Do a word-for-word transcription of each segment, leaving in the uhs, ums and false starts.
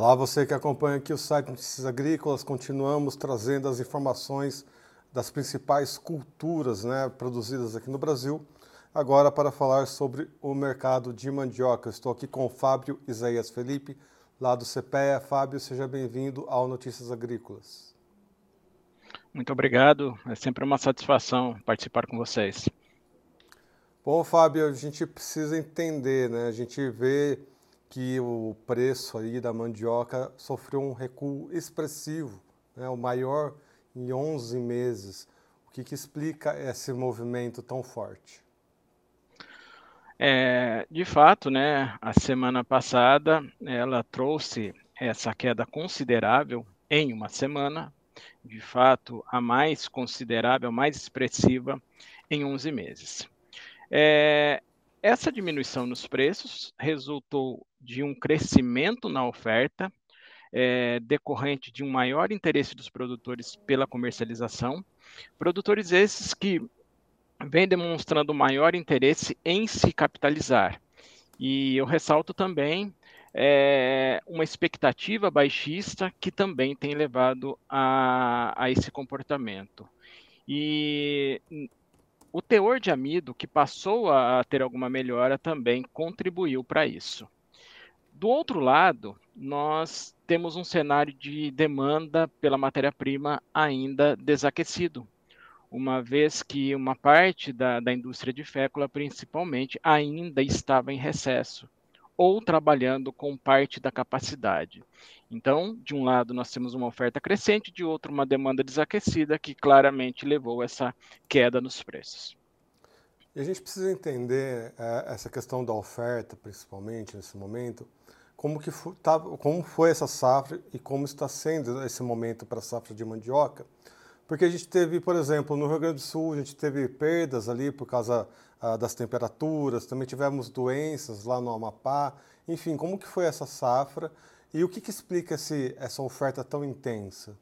Olá, você que acompanha aqui o site Notícias Agrícolas, continuamos trazendo as informações das principais culturas, né, produzidas aqui no Brasil, agora para falar sobre o mercado de mandioca. Estou aqui com o Fábio Isaías Felipe, lá do CPEA. Fábio, seja bem-vindo ao Notícias Agrícolas. Muito obrigado, é sempre uma satisfação participar com vocês. Bom, Fábio, a gente precisa entender, né? A gente vê que o preço aí da mandioca sofreu um recuo expressivo, né? O maior em onze meses. O que que explica esse movimento tão forte? É, de fato, né, a semana passada ela trouxe essa queda considerável em uma semana, de fato a mais considerável, a mais expressiva em onze meses. É, essa diminuição nos preços resultou de um crescimento na oferta, é, decorrente de um maior interesse dos produtores pela comercialização, produtores esses que vem demonstrando maior interesse em se capitalizar. E eu ressalto também é, uma expectativa baixista que também tem levado a, a esse comportamento. E o teor de amido, que passou a ter alguma melhora, também contribuiu para isso. Do outro lado, nós temos um cenário de demanda pela matéria-prima ainda desaquecido, uma vez que uma parte da, da indústria de fécula, principalmente, ainda estava em recesso ou trabalhando com parte da capacidade. Então, de um lado, nós temos uma oferta crescente, de outro, uma demanda desaquecida, que claramente levou a essa queda nos preços. E a gente precisa entender é, essa questão da oferta, principalmente nesse momento, como que foi, tá, como foi essa safra e como está sendo esse momento para a safra de mandioca. Porque a gente teve, por exemplo, no Rio Grande do Sul, a gente teve perdas ali por causa ah, das temperaturas, também tivemos doenças lá no Amapá. Enfim, como que foi essa safra e o que, que explica esse, essa oferta tão intensa?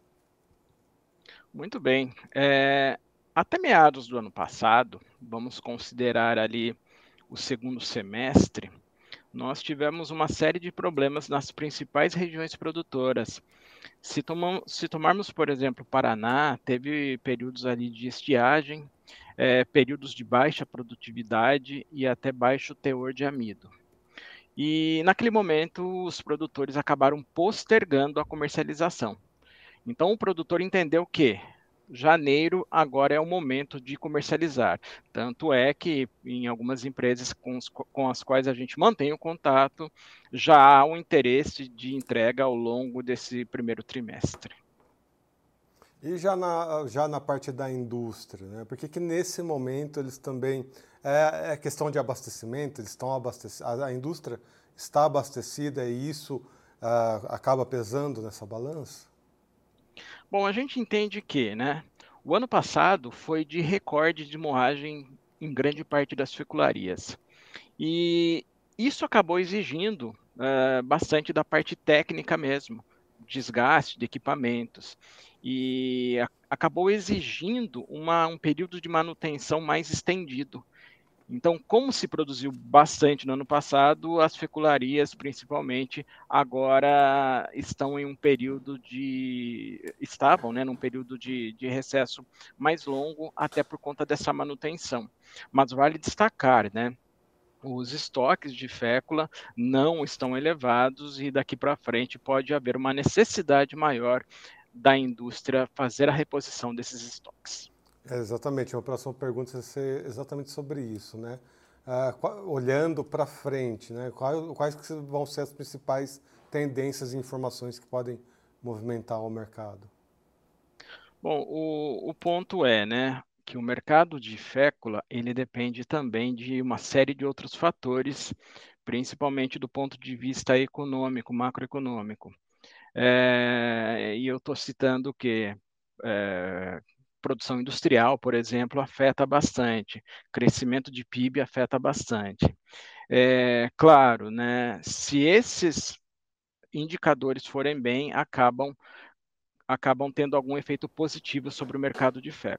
Muito bem. É, até meados do ano passado, vamos considerar ali o segundo semestre, nós tivemos uma série de problemas nas principais regiões produtoras. Se, tomam, se tomarmos, por exemplo, Paraná, teve períodos ali de estiagem, é, períodos de baixa produtividade e até baixo teor de amido. E naquele momento, os produtores acabaram postergando a comercialização. Então, o produtor entendeu que janeiro agora é o momento de comercializar. Tanto é que em algumas empresas com, os, com as quais a gente mantém o contato, já há um interesse de entrega ao longo desse primeiro trimestre. E já na, já na parte da indústria, né? Porque que nesse momento eles também, é, é questão de abastecimento, eles estão abastecidos, a indústria está abastecida e isso ah, acaba pesando nessa balança? Bom, a gente entende que, né, o ano passado foi de recorde de morragem em grande parte das fecularias. E isso acabou exigindo uh, bastante da parte técnica mesmo, desgaste de equipamentos. E a, acabou exigindo uma, um período de manutenção mais estendido. Então, como se produziu bastante no ano passado, as fecularias, principalmente, agora estão em um período de. Estavam, né, num período de, de recesso mais longo, até por conta dessa manutenção. Mas vale destacar, né? Os estoques de fécula não estão elevados e daqui para frente pode haver uma necessidade maior da indústria fazer a reposição desses estoques. É, exatamente, uma próxima pergunta vai ser exatamente sobre isso, né? Ah, qual- olhando para frente, né? Quais, quais que vão ser as principais tendências e informações que podem movimentar o mercado? Bom, o, o ponto é, né, que o mercado de fécula ele depende também de uma série de outros fatores, principalmente do ponto de vista econômico, macroeconômico. É, e eu estou citando o quê? É, produção industrial, por exemplo, afeta bastante. Crescimento de P I B afeta bastante. É, claro, né, se esses indicadores forem bem, acabam, acabam tendo algum efeito positivo sobre o mercado de fécula.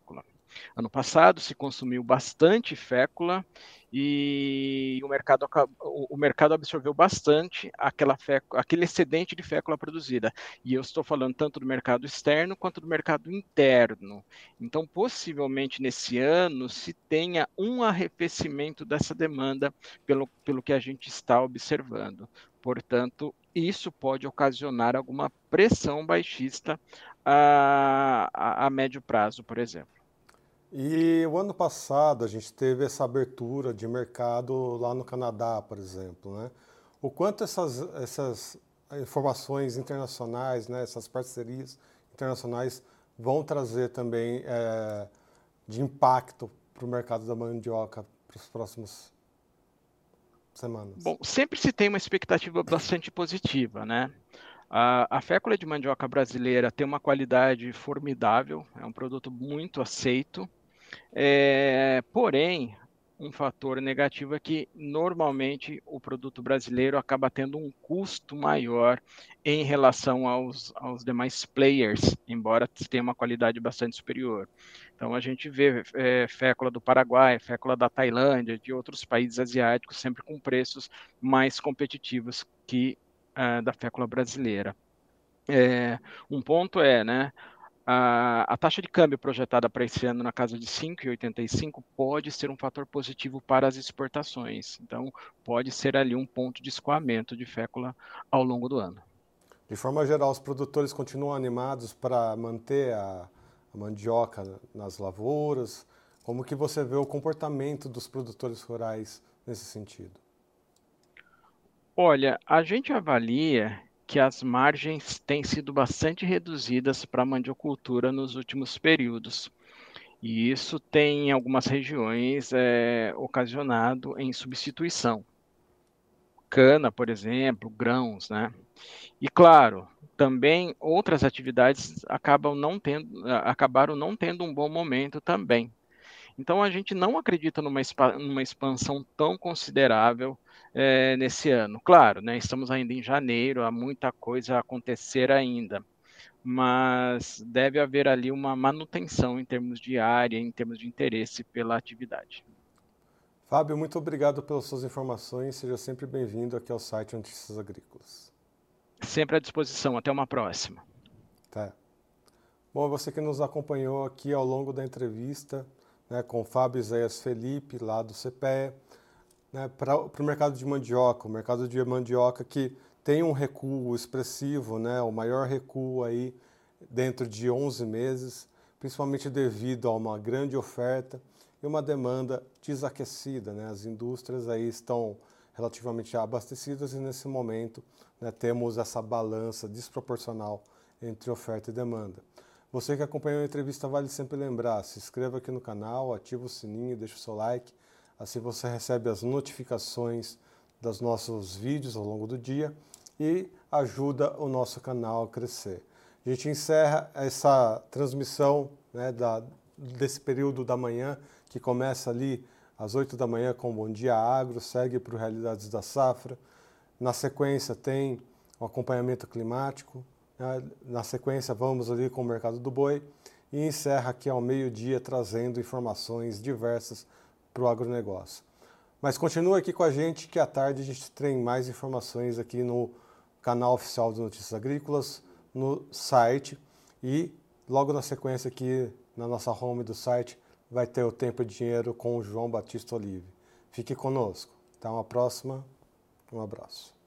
Ano passado se consumiu bastante fécula e o mercado, o mercado absorveu bastante aquela fécula, aquele excedente de fécula produzida. E eu estou falando tanto do mercado externo quanto do mercado interno. Então, possivelmente nesse ano se tenha um arrefecimento dessa demanda pelo, pelo que a gente está observando. Portanto, isso pode ocasionar alguma pressão baixista a, a, a médio prazo, por exemplo. E o ano passado a gente teve essa abertura de mercado lá no Canadá, por exemplo, né? O quanto essas, essas informações internacionais, né, essas parcerias internacionais vão trazer também é, de impacto para o mercado da mandioca para os próximos semanas? Bom, sempre se tem uma expectativa bastante positiva, né? A, a fécula de mandioca brasileira tem uma qualidade formidável, é um produto muito aceito. É, porém, um fator negativo é que normalmente o produto brasileiro acaba tendo um custo maior em relação aos, aos demais players, embora tenha uma qualidade bastante superior. Então a gente vê é, fécula do Paraguai, fécula da Tailândia, de outros países asiáticos, sempre com preços mais competitivos que uh, da fécula brasileira. É, um ponto é, né? A, a taxa de câmbio projetada para esse ano na casa de cinco vírgula oitenta e cinco pode ser um fator positivo para as exportações. Então, pode ser ali um ponto de escoamento de fécula ao longo do ano. De forma geral, os produtores continuam animados para manter a, a mandioca nas lavouras? Como que você vê o comportamento dos produtores rurais nesse sentido? Olha, a gente avalia que as margens têm sido bastante reduzidas para a mandiocultura nos últimos períodos. E isso tem, em algumas regiões, é, ocasionado em substituição. Cana, por exemplo, grãos, né? E claro, também outras atividades acabam não tendo, acabaram não tendo um bom momento também. Então a gente não acredita numa, numa expansão tão considerável é, nesse ano. Claro, né, estamos ainda em janeiro, há muita coisa a acontecer ainda, mas deve haver ali uma manutenção em termos de área, em termos de interesse pela atividade. Fábio, muito obrigado pelas suas informações. Seja sempre bem-vindo aqui ao site Notícias Agrícolas. Sempre à disposição. Até uma próxima. Tá. Bom, você que nos acompanhou aqui ao longo da entrevista, né, com o Fábio Isaías Felipe, lá do C P E, né, para o mercado de mandioca, o mercado de mandioca que tem um recuo expressivo, né, o maior recuo aí dentro de onze meses, principalmente devido a uma grande oferta e uma demanda desaquecida, né? As indústrias aí estão relativamente abastecidas e nesse momento, né, temos essa balança desproporcional entre oferta e demanda. Você que acompanhou a entrevista, vale sempre lembrar, se inscreva aqui no canal, ativa o sininho, deixa o seu like, assim você recebe as notificações dos nossos vídeos ao longo do dia e ajuda o nosso canal a crescer. A gente encerra essa transmissão, né, da, desse período da manhã, que começa ali às oito da manhã com o Bom Dia Agro, segue para o Realidades da Safra. Na sequência tem o acompanhamento climático, né? Na sequência vamos ali com o mercado do boi e encerra aqui ao meio-dia trazendo informações diversas para o agronegócio. Mas continua aqui com a gente que à tarde a gente tem mais informações aqui no canal oficial de Notícias Agrícolas, no site e logo na sequência aqui na nossa home do site vai ter o Tempo e Dinheiro com o João Batista Olive. Fique conosco. Até uma próxima. Um abraço.